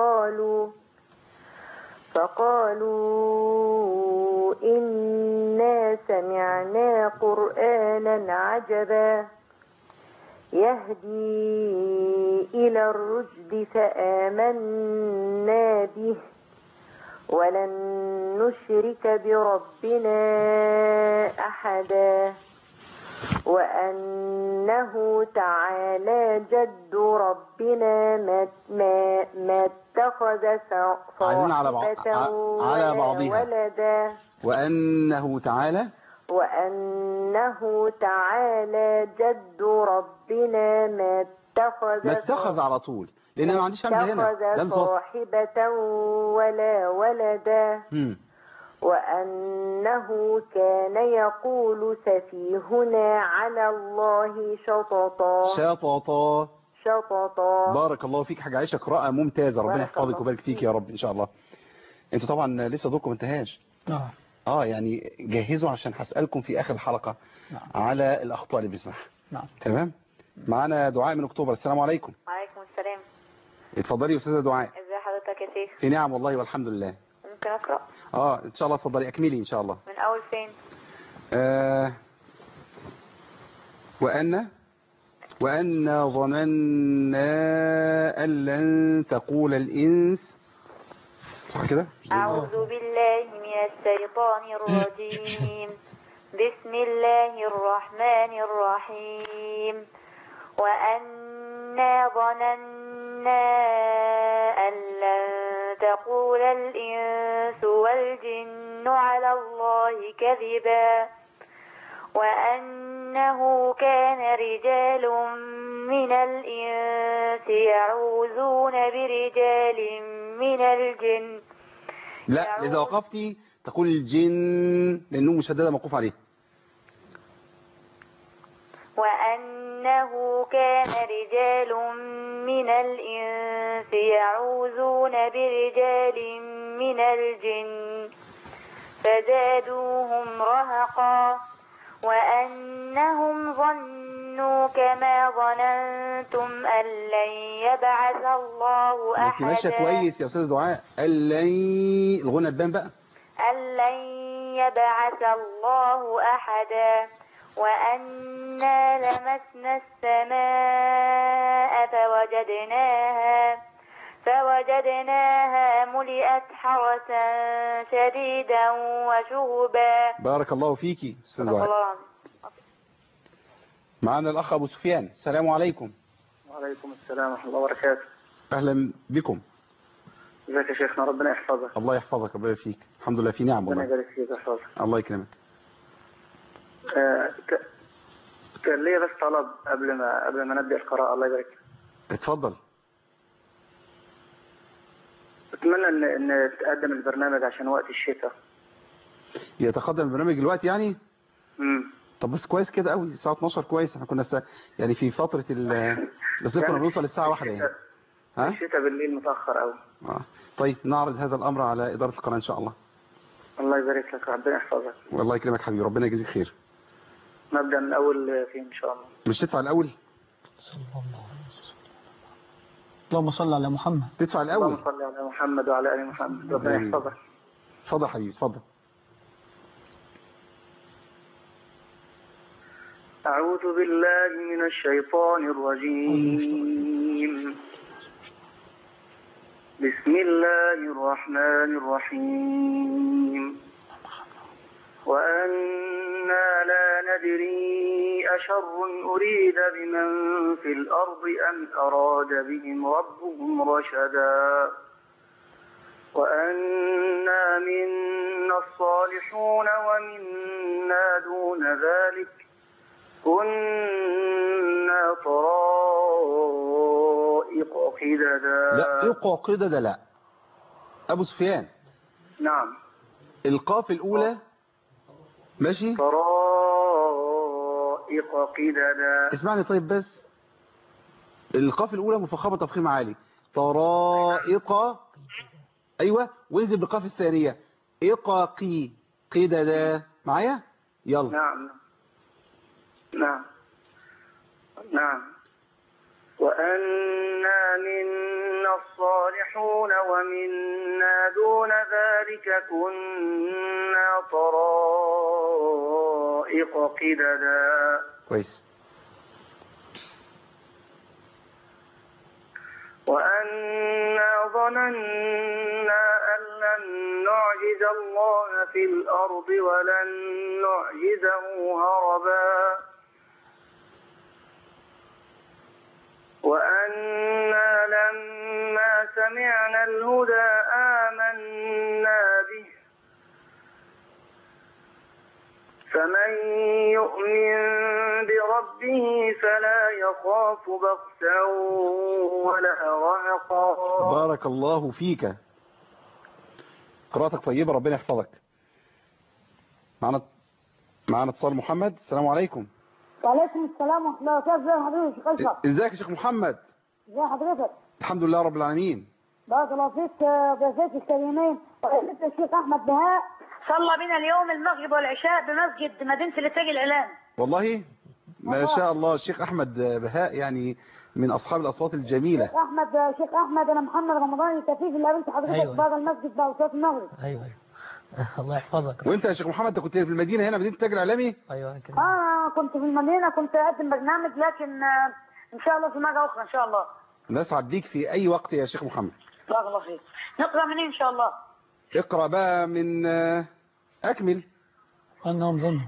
فقالوا إنا سمعنا قرآنا عجبا يهدي إلى الرشد فآمنا به ولن نشرك بربنا أحدا وأنه تعالى جد ربنا ما اتخذ صاحبة ولا ولدا وأنه تعالى جد ربنا ما اتخذ على طول، لأن أنا ما عنديش همزة هنا. اتخذ صاحبة ولا ولدا وأنه كان يقول سفيهنا على الله شططا. بارك الله فيك حاجة عائشة، قراءة ممتازة، ربنا يحفظك ويبارك فيك يا رب إن شاء الله. انتوا طبعا لسه دوركم ما انتهاش. يعني جهزوا عشان هسألكم في آخر الحلقة على الأخطاء اللي بنسمعها. تمام. معانا دعاء من أكتوبر، السلام عليكم. وعليكم السلام. اتفضلي يا أستاذة دعاء. ازي حضرتك يا شيخ؟ في نعم والله والحمد لله. ممكن أقرأ؟ إن شاء الله اتفضلي أكملي إن شاء الله. من أول فين؟ وأن ظننا أن لن تقول الإنس. صح كده؟ أعوذ بالله من الشيطان الرجيم. بسم الله الرحمن الرحيم. وأنا ظننا أن لن تقول الإنس والجن على الله كذبا وأنه كان رجال من الإنس يعوذون برجال من الجن. لا إذا وقفتي تقول الجن لأنه مشددة موقوف عليه. وأنه كان رجال من الإنس يعوذون برجال من الجن فزادوهم رهقا وأنهم ظنوا كما ظننتم أن لن يبعث الله أحدا. انت ماشيه كويس يا أستاذ دعاء. الغنى تبان بقى. أن لن يبعث الله أحدا وأنا لمسنا السماء فوجدناها ملئت حرسا شديدا وشهبا. بارك الله فيكي أستاذ دعاء. معنا الأخ أبو سفيان. السلام عليكم. وعليكم السلام ورحمة الله وبركاته. أهلا بكم. ازيك يا شيخنا؟ ربنا يحفظك. الله يحفظك. ربنا يفيك. الحمد لله في نعم والله. ربنا يبارك فيك ويحفظك. الله يكرمك. كان ليا بس طلب قبل ما نبدأ القراءة. الله يبارك فيك. اتفضل. أتمنى إن تقدم البرنامج عشان وقت الشتاء. يتقدم البرنامج دلوقتي يعني؟ طب بس كويس كده قوي. الساعة 12 كويس. احنا كنا يعني في فترة بس كنا بنوصل الساعة 1 يعني. ها؟ الشتاء بالليل متأخر قوي. طيب نعرض هذا الأمر على إدارة القناة إن شاء الله. الله يبارك لك. ربنا يحفظك. والله يكرمك حبيبي. ربنا يجزيك خير. نبدأ من الأول فين إن شاء الله. مش تدفع الأول؟ اللهم صل على محمد. تدفع الأول. اللهم صل على محمد وعلى آل محمد. ربنا يحفظك. اتفضل حبيبي اتفضل. أعوذ بالله من الشيطان الرجيم. بسم الله الرحمن الرحيم. وأنا لا ندري أشر أريد بمن في الأرض أم أراد بهم ربهم رشدا وأنا منا الصالحون ومنا دون ذلك كنا طرائق قددا. لا قددا لا. أبو سفيان. نعم. القاف الأولى ماشي. طرائق قددا. اسمعني طيب بس. القاف الأولى مفخمة تفخيم عالي. طرائق. أيوة وانزل بالقاف الثانية. إقاقي قددا. معايا يلا. نعم نعم نعم. وأنا منا الصالحون ومنا دون ذلك كنا طرائق قددا. كويس. وأنا ظننا أن لن نعجز الله في الأرض ولن نعجزه هربا وأنا لما سمعنا الهدى آمنا به فمن يؤمن بربه فلا يخاف بخسا ولا رهقا. بارك الله فيك. قراءتك طيبة ربنا يحفظك. معنا اتصال محمد. السلام عليكم. وعليكم السلام ورحمة الله وبركاته. ازي حضرتك يا شيخ أشرف؟ ازيك يا شيخ محمد؟ ازي حضرتك؟ الحمد لله رب العالمين. بارك الله فيك ضيفيك الكريمين. وحضرتك الشيخ أحمد بهاء صلى بنا اليوم المغرب والعشاء بمسجد مدينة الإنتاج الإعلامي. والله ما شاء الله. الشيخ أحمد بهاء يعني من أصحاب الأصوات الجميلة. شيخ أحمد أنا محمد رمضان الكفيف اللي قابلت حضرتك أيوة. بعد المسجد بعد صلاة المغرب. أيوه الله يحفظك. وأنت يا شيخ محمد أنت كنت في المدينة هنا مدينة الإنتاج الإعلامي؟ أيوه كده. كنت في المدينة كنت أقدم برنامج لكن إن شاء الله في مرة أخرى إن شاء الله. نسعد بيك في أي وقت يا شيخ محمد. بارك الله فيك. نقرأ منين إن شاء الله؟ اقرأ بقى من أكمل. وأنهم ظنوا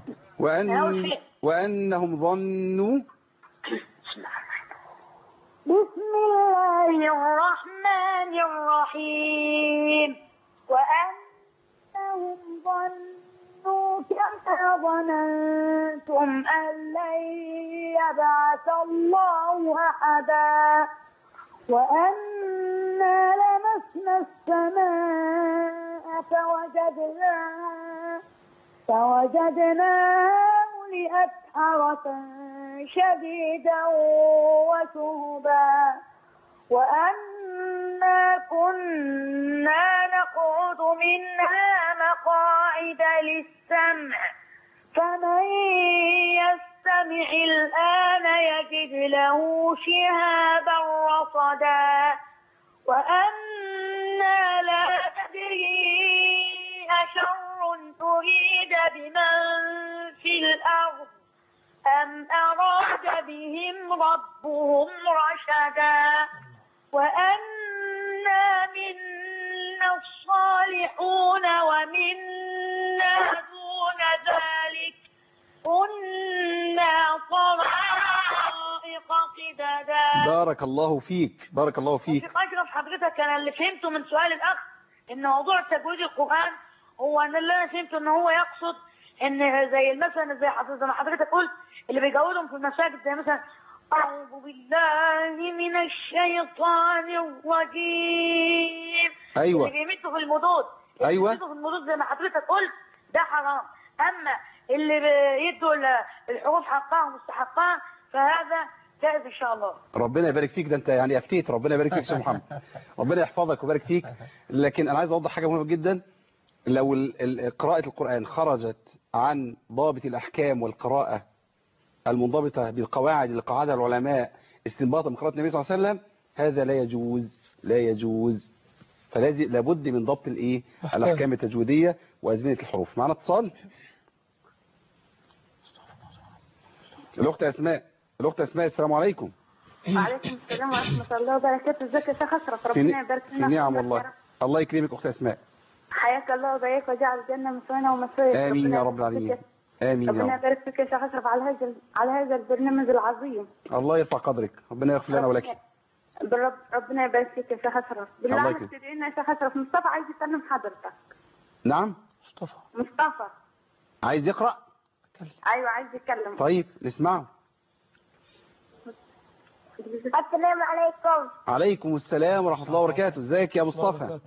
وأنهم ظنوا. بسم الله الرحمن الرحيم. ظننتم أن لن يبعث الله أحدا وأنا لمسنا السماء فوجدناها ملئت حرسا شديدا وشهبا وأنا كنا نقعد منها مقاعد للسمع فمن يستمع الآن يجد له شهابا رصدا وأنا لا ندري أشر أريد بمن في الأرض أم أراد بهم ربهم رشدا وأنا منا الصالحون ومنا دون ذلك كنا طرائق قددا. بارك الله فيك بارك الله فيك. شيخ أشرف حضرتك أنا اللي فهمته من سؤال الأخ إن موضوع تجويد القرآن هو أن اللي أنا فهمته إن هو يقصد إن زي مثلا زي ما حضرتك قلت اللي بيجودهم في المساجد زي مثلا أعوذ بالله من الشيطان الرجيم. أيوة. اللي بيمدوا في المدود. أيوة. اللي بيمدوا في المدود زي ما حضرتك قلت ده حرام. أما اللي بيدوا الحروف حقها ومستحقها فهذا جائز إن شاء الله. ربنا يبارك فيك. ده أنت يعني أفتيت. ربنا يبارك فيك يا محمد. ربنا يحفظك ويبارك فيك. لكن أنا عايز أوضح حاجة مهمة جدا. لو قراءة القرآن خرجت عن ضابط الأحكام والقراءة المنضبطة بالقواعد اللي قاعدها العلماء استنباطا من قراءة النبي صلى الله عليه وسلم هذا لا يجوز فلازم لابد من ضبط الأحكام التجويدية وأزمنة الحروف. معنا اتصال. الأخت أسماء السلام عليكم. وعليكم السلام ورحمة الله وبركاته. ازيك يا شيخ أشرف؟ ربنا يبارك فينا. في نعم والله. الله يكرمك أخت أسماء. حياك الله وبياك وجعل الجنة مثوانا ومصيرنا. آمين يا رب العالمين. آمين. ربنا يبارك فيك يا شيخ أشرف على هذا البرنامج العظيم. الله يرفع قدرك. ربنا يغفر لنا ولك. ربنا يبارك فيك يا شيخ أشرف. بالله عليك تدعينا يا شيخ أشرف. مصطفى عايز يكلم حضرتك. نعم. مصطفى عايز يقرأ. ايوه عايز يتكلم. طيب نسمعه. السلام عليكم. عليكم السلام ورحمة الله وبركاته. ازيك يا مصطفى؟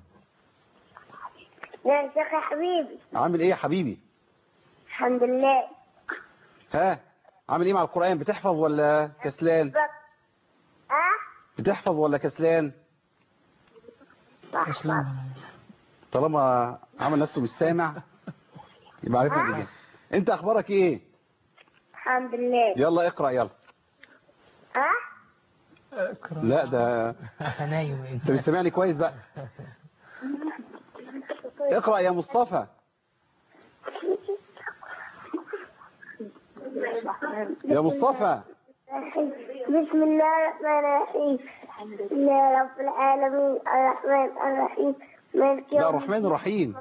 يا شيخ يا حبيبي. عامل ايه يا حبيبي؟ الحمد لله. ها عامل ايه مع القرآن؟ بتحفظ ولا كسلان؟ بتحفظ ولا كسلان؟ كسلان. طالما عمل نفسه مش سامع يبقى عرفنا الإجابة. انت اخبارك ايه؟ الحمد لله. يلا اقرأ يلا. اقرأ. لا ده نايم انت مش سامعني كويس بقى. اقرأ يا مصطفى. يا مصطفى. بسم الله الرحمن الرحيم. الحمد لله رب العالمين الرحمن الرحيم مالك يوم لا الرحمن الرحيم.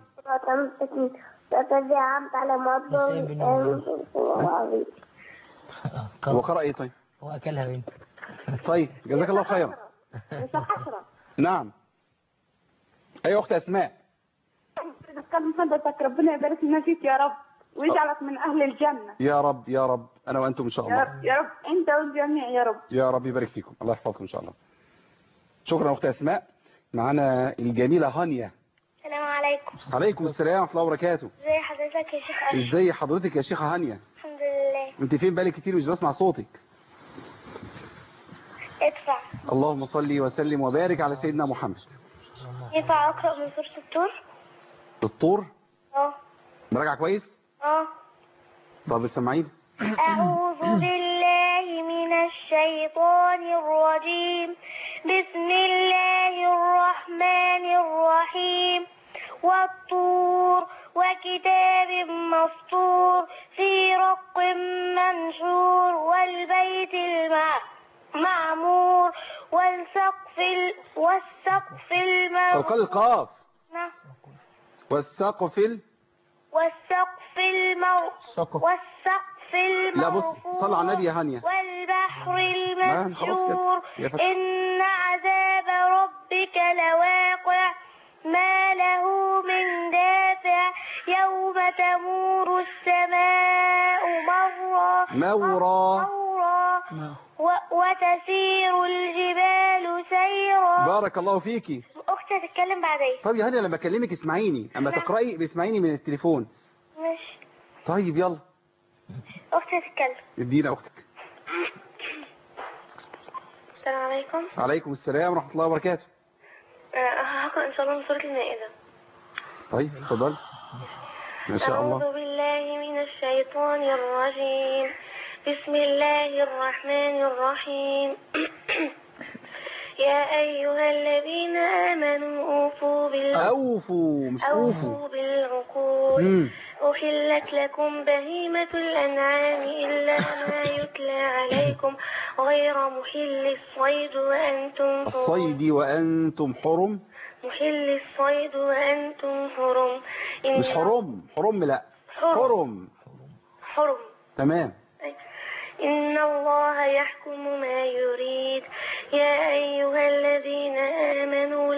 وقرأ ايه طيب؟ هو اكلها منه. طيب جزاك الله خيرا. نعم. ايوه اخت اسماء. بتكلم حضرتك. ربنا يبارك لنا فيك يا رب ويجعلك من اهل الجنه يا رب يا رب. انا وانتم ان شاء الله. يا رب انت والجميع يا رب. يا رب يبارك فيكم. الله يحفظكم ان شاء الله. شكرا اخت اسماء. معانا الجميله هانيا. السلام عليكم. عليكم السلام ورحمه الله وبركاته. ازي حضرتك يا شيخ أشرف؟ ازي حضرتك يا شيخه هانيا؟ الحمد لله. انت فين بقالك كتير مش بسمع صوتك. ادفع. اللهم صل وسلم وبارك على سيدنا محمد. ينفع اقرا من سوره الطور؟ الطور؟ مراجعه كويس؟ طب اسمعيني. اعوذ بالله من الشيطان الرجيم. بسم الله الرحمن الرحيم. والطور وكتاب مسطور في رق منشور والبيت المعمور والسقف المرفوع. فوق القاف. والسقف لا بص صل على النبي يا هانيا. والبحر المسجور إن عذاب ربك لواقع ما له من دافع يوم وتمور السماء مورا وتسير الجبال سيرا. بارك الله فيكي. أختي هتتكلم بعدين. طب يا هاني لما أكلمك اسمعيني، أما تقرأي باسمعيني من التليفون. ماشي. طيب يلا. أختي هتتكلم. ادينا أختك. السلام عليكم. وعليكم السلام ورحمة الله وبركاته. هقرأ إن شاء الله من سورة المائدة. طيب اتفضل. ما شاء الله. أعوذ بالله من الشيطان الرجيم. بسم الله الرحمن الرحيم. يا أيها الذين آمنوا أوفوا بالعقول. أحلت لكم بهيمة الأنعام إلا ما يتلى عليكم غير محل الصيد وأنتم محل الصيد وأنتم حرم. مش حرم لا حرم. تمام. إن الله يحكم ما يريد. يا أيها الذين آمنوا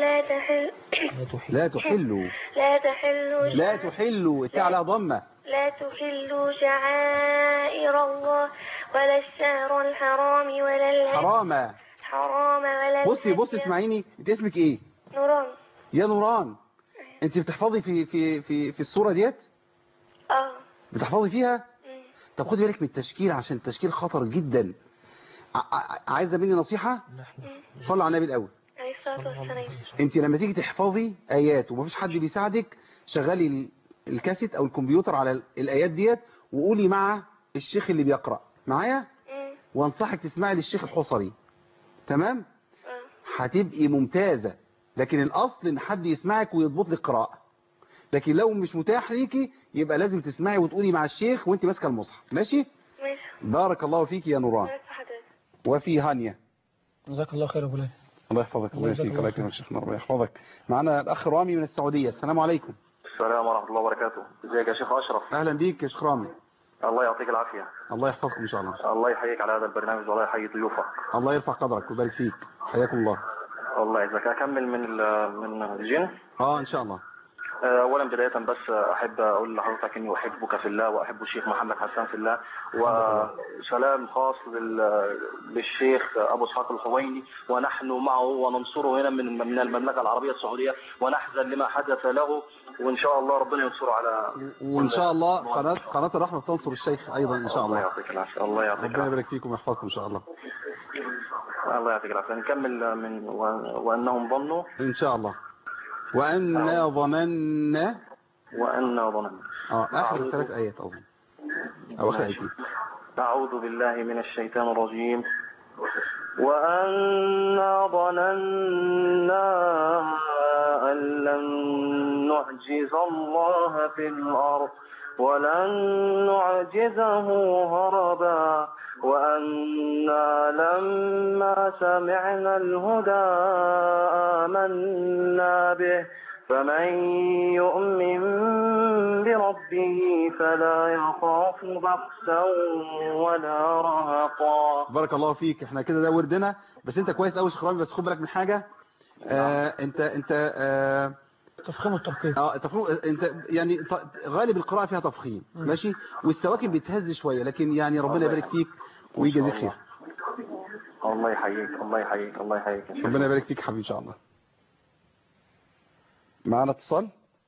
لا تحلوا على ضمة. لا تحلوا شعائر الله ولا الشهر الحرام ولا حرام ولا بصي اسمعيني، انت اسمك ايه؟ نوران. يا نوران، انت بتحفظي في الصورة ديت؟ بتحفظي فيها؟ طب خدي بالك من التشكيل عشان التشكيل خطر جدا. عايزة مني نصيحة؟ صلي على النبي الأول. عليه الصلاة والسلام. انت لما تيجي تحفظي آيات ومفيش حد بيساعدك، شغلي الكاسيت أو الكمبيوتر على الآيات ديت وقولي مع الشيخ اللي بيقرأ معايا، وانصحك تسمعي للشيخ الحصري. تمام؟ هتبقي ممتازة. لكن الأصل إن حد يسمعك ويضبط لك قراءة. لكن لو مش متاح ليكي يبقى لازم تسمعي وتقولي مع الشيخ وانت ماسكه المصحف. ماشي؟ بارك الله فيك يا نوران. وفي هانيا. جزاك الله خير يا ابو ليلى. الله يحفظك. الله يكرمك. الله يكرمك شيخنا. الله يحفظك. معنا الاخ رامي من السعوديه. السلام عليكم. السلام ورحمه الله وبركاته. ازيك يا شيخ اشرف؟ اهلا بيك يا شيخ رامي. الله يعطيك العافيه. الله يحفظكم ان شاء الله. الله يحييك على هذا البرنامج والله يحيي ضيوفك. الله يرفع قدرك ويبارك فيك. حياكم الله. الله يجزاك. اكمل من الجن. ان شاء الله. اولا بدايه بس احب اقول لحضرتك اني احبك في الله واحب الشيخ محمد حسان في الله، وسلام خاص للشيخ ابو اسحاق الخويني، ونحن معه وننصره هنا من المملكه العربيه السعوديه، ونحزن لما حدث له، وان شاء الله ربنا ينصره على. وان شاء الله قناه الرحمه تنصر الشيخ ايضا ان شاء الله. الله يعطيك العافيه. الله يعطيك العافيه. ربنا يبارك فيكم ويحفظكم ان شاء الله. الله يعطيك العافيه. نكمل من وانهم ظنوا ان شاء الله. وأنا ظننا آخر 3 آيات أظن أو آخر آيتين. أعوذ بالله من الشيطان الرجيم. وأنا ظننا أن لن نعجز الله في الأرض ولن نعجزه هربا وأنا لما سمعنا الهدى آمنا به فمن يؤمن بربه فلا يخاف بخسا ولا رهقا. بارك الله فيك. احنا كده ده وردنا، بس انت كويس قوي يا شيخ رامي، بس خد بالك من حاجه. انت تفخيم والترقيق. انت يعني غالب القراءه فيها تفخيم. ماشي، والسواكن بتهز شويه، لكن يعني ربنا يبارك فيك ويجازيك خير. الله يحييك. الله يحييك. الله يحييك. ربنا يبارك فيك حبيبي ان شاء الله. معانا اتصال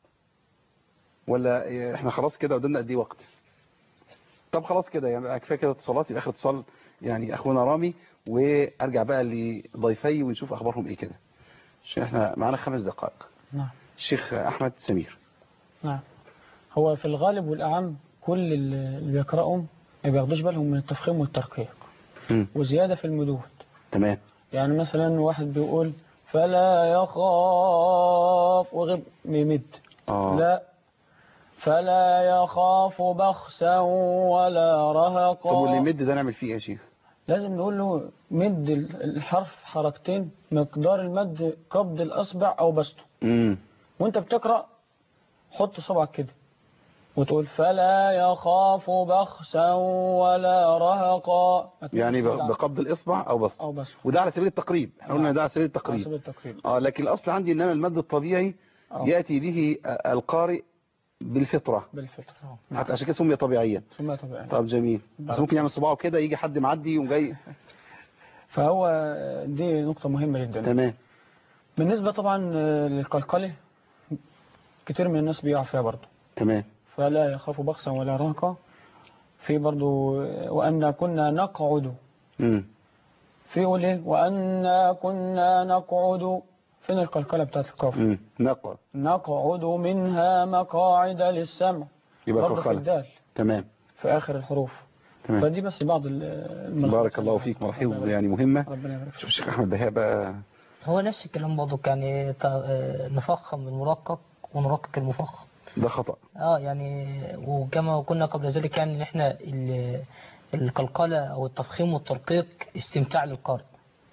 ولا احنا خلاص كده قدامنا قد ايه وقت؟ طب خلاص كده يعني كفايه كده اتصالات. يبقى اخر اتصال يعني اخونا رامي، وارجع بقى لضيفي ونشوف اخبارهم ايه كده، عشان احنا معانا 5 دقائق. نعم. الشيخ احمد سمير. نعم. هو في الغالب والاعم كل اللي بيقراهم ما بياخدوش بالهم من التفخيم والترقيق وزياده في المدود. تمام. يعني مثلا واحد بيقول فلا يخاف وغير يمد. لا، فلا يخاف بخسا ولا رهقا. طب واللي يمد ده نعمل فيه ايه يا شيخ؟ لازم نقول له مد الحرف حركتين، مقدار المد قبض الاصبع او بسطه. وانت بتقرا حط صبعك كده وتقول فلا يخاف بخسا ولا رهقا، يعني بقبض الاصبع او بسطه. وده على سبيل التقريب. احنا قلنا ده على سبيل التقريب. لكن الاصل عندي ان انا المد الطبيعي ياتي به القارئ بالفطرة. بالفطرة. حتى عشان كده سمي طبيعيا. سمي طبيعيا. طب جميل. بس ممكن يعمل صباعه كده يجي حد معدي يقوم جاي. فهو دي نقطة مهمة جدا. تمام. بالنسبة طبعا للقلقلة كتير من الناس بيقع فيها برضه. تمام. فلا يخاف بخسا ولا رهقا. في برضه وأن كنا نقعد. في يقول ايه وأن كنا نقعد. فين القلقلة بتاعت القاف؟ نقعد منها مقاعد للسمع. يبقى برضه في الدال. تمام. في آخر الحروف. تمام. فدي بس بعض بارك الله فيك. ملاحظ يعني مهمة. شوف الشيخ أحمد بهاء بقى. هو نفس الكلام برضه يعني نفخم المرقق ونرقق المفخم. ده خطأ. يعني وكما قلنا قبل ذلك يعني ان احنا القلقلة او التفخيم والترقيق استمتاع للقارئ.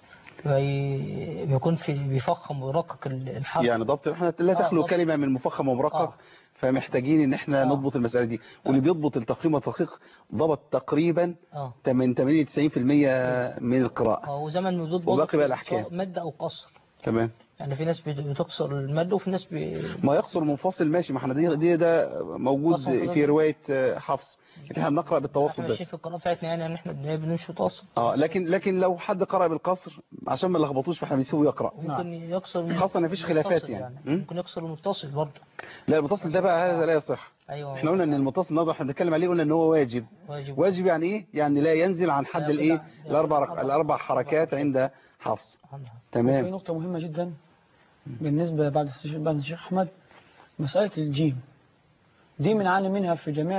بيكون بيفخم ويرقق الحرف. يعني ضبط احنا لا تخلو كلمة من مفخم ومرقق. فمحتاجين ان احنا نضبط المسألة دي. واللي بيضبط التفخيم والترقيق ضبط تقريبا من 80-90% من القراءة. وزمن وجود وباقي بقى الاحكام مد او قصر. تمام. يعني في ناس بتقصر المد وفي ناس ما يقصر منفصل ماشي. ما احنا ده موجود في رواية حفص. احنا بنقرأ بالتوسط بس. في القراءة بتاعتنا يعني احنا بنمشي متوسط. لكن لو حد قرأ بالقصر عشان ما نلخبطوش فاحنا بنسيبه يقرأ. ممكن يقصر خاصة ما فيش خلافات يعني. ممكن يقصر المتصل برضه. لا المتصل ده بقى هذا لا يصح. أيوة. احنا قلنا ان المتصل النهارده احنا بنتكلم عليه قلنا ان هو واجب يعني ايه؟ يعني لا ينزل عن حد الايه؟ الاربع حركات عند حفص. تمام. في نقطة مهمة جدا بالنسبة بعد الشيخ أحمد مسألة الجيم دي بنعاني منها في جميع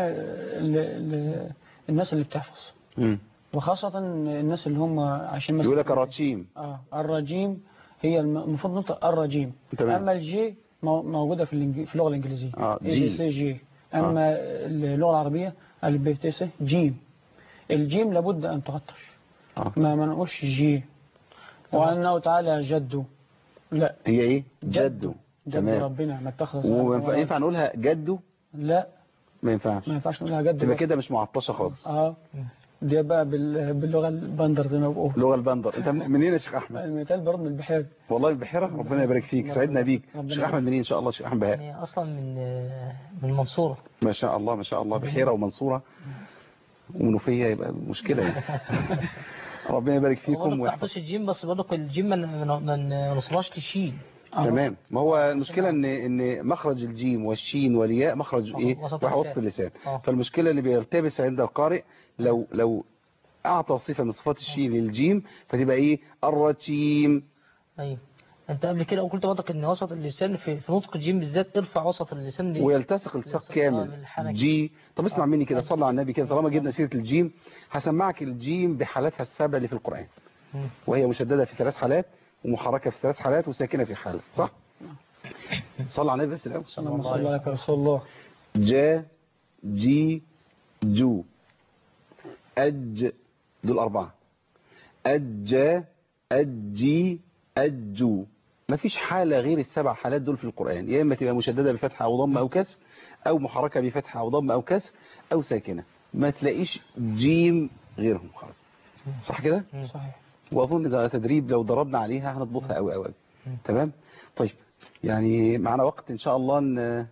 الناس اللي بتحفظ. وخاصة الناس اللي هم عشان يقول لك الرجيم. الرجيم هي المفروض نطق الرجيم. أما الجي موجودة في اللغة الإنجليزية جي. أما اللغة العربية البيتسة جيم. الجيم لابد أن تعطش. ما نقولش جي. وأنه تعالى جده. لا هي ايه جده. تمام. ربنا ما اتخذ. وينفع نقولها جده؟ لا ما ينفعش نقولها جده. يبقى كده مش معطشه خالص. دي بقى باللغه البندر زي ما بقول. لغه البندر. انت منين يا شيخ احمد؟ المثال برضه من البحيره. والله البحيره. ربنا يبارك فيك. سعدنا بيك. شيخ احمد منين ان شاء الله؟ شيخ احمد بهاء يعني اصلا من المنصوره. ما شاء الله ما شاء الله. بحيره ومنصوره ومنوفيه يبقى مشكله يعني. ربنا يبارك فيكم. ما تحطش الجيم بس برضه الجيم ما نوصلهاش للشين. تمام. ما هو المشكلة ان مخرج الجيم والشين والياء مخرج ايه وسط اللسان. فالمشكلة اللي بيلتبس عند القارئ لو اعطى صفة من صفات الشين للجيم فتبقى ايه الرجيم. ايوه انت قبل كده قلت برضك ان وسط اللسان في نطق الجيم بالذات ارفع وسط اللسان دي ويلتصق التصاق كامل جي. طب اسمع مني كده صلى على النبي كده. طالما جبنا سيرة الجيم هسمعك الجيم بحالاتها السبع اللي في القرآن. وهي مشددة في 3 حالات ومحركة في 3 حالات وساكنة في حالة. صح؟ صلى على النبي بس الأول. صلى الله عليه وسلم. جا جي جو أج دول 4. أج أجي أجو. مفيش حالة غير ال7 حالات دول في القرآن. يا إما تبقى مشددة بفتحة أو ضم أو كسر أو محركة بفتحة أو ضم أو كسر أو ساكنة. ما تلاقيش جيم غيرهم خالص. صح كده؟ صحيح. واظن ده تدريب لو ضربنا عليها هنضبطها قوي قوي. تمام. طيب يعني معنا وقت ان شاء الله يعني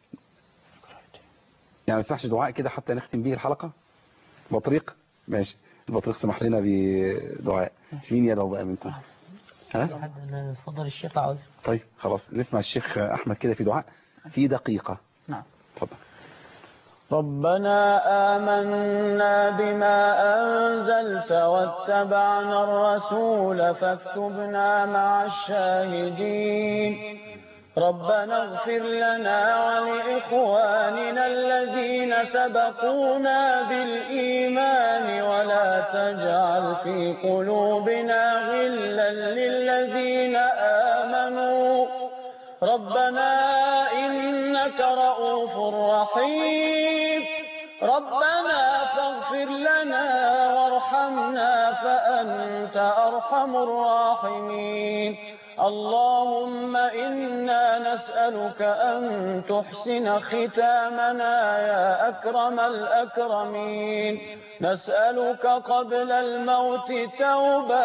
ما اسمحش دعاء كده حتى نختم به الحلقة. بطريق ماشي. البطريق سمح لنا بدعاء. مين يدعو بقى منكم؟ اتفضل الشيخ عاوز. طيب خلاص نسمع الشيخ احمد كده في دعاء في دقيقة. نعم اتفضل. ربنا آمنا بما أنزلت واتبعنا الرسول فاكتبنا مع الشاهدين. ربنا اغفر لنا ولإخواننا الذين سبقونا بالإيمان ولا تجعل في قلوبنا غلا للذين آمنوا ربنا إنك رؤوف رحيم. ربنا فاغفر لنا وارحمنا فأنت أرحم الراحمين. اللهم إنا نسألك أن تحسن ختامنا يا أكرم الأكرمين. نسألك قبل الموت توبة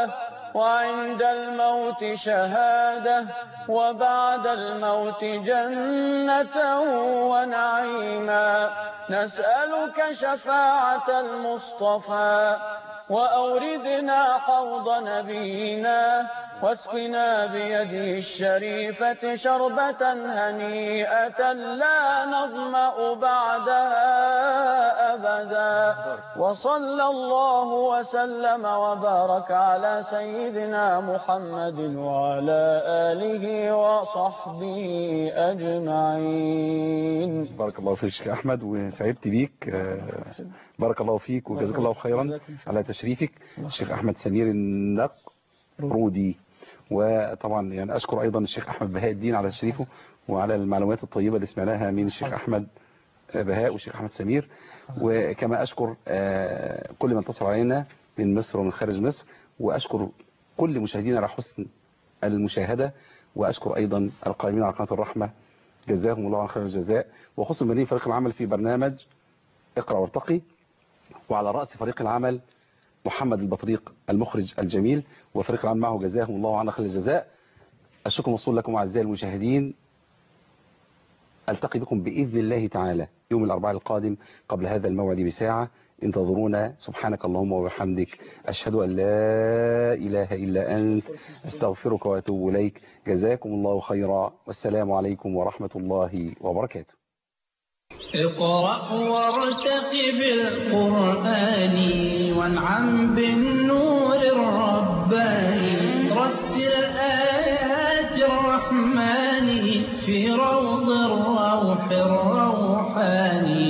وعند الموت شهادة وبعد الموت جنة ونعيما نسألك شفاعة المصطفى وأوردنا حوض نبينا واسقنا بيده الشريفة شربة هنيئة لا نظمأ بعدها أبدا وصلى الله وسلم وبارك على سيدنا محمد وعلى آله وصحبه أجمعين. بارك الله فيك شيخ أحمد وسعدت بيك. بارك الله فيك وجزاك الله خيرا على تشريفك. الشيخ أحمد سمير النقرودي. وطبعا يعني أشكر أيضا الشيخ أحمد بهاء الدين على تشريفه وعلى المعلومات الطيبة اللي سمعناها من الشيخ أحمد بهاء والشيخ أحمد سمير. وكما أشكر كل من اتصل علينا من مصر ومن خارج مصر، وأشكر كل مشاهدينا على حسن المشاهدة، وأشكر أيضا القائمين على قناة الرحمة جزاهم الله عن خير الجزاء، وخصوصا من فريق العمل في برنامج اقرأ وارتقي، وعلى رأس فريق العمل محمد البطريق المخرج الجميل وفريق العمل معه جزاهم الله عن خير الجزاء. الشكر موصول لكم أعزائي المشاهدين. ألتقي بكم بإذن الله تعالى يوم الأربعاء القادم قبل هذا الموعد بساعة. انتظرونا. سبحانك اللهم وبحمدك، أشهد أن لا إله إلا أنت، أستغفرك وأتوب إليك. جزاكم الله خيرا، والسلام عليكم ورحمة الله وبركاته. اقرأ وارتقب القرآن وانعم بالنور الرباني، رتل آيات الرحمن في روض الروح الروحاني.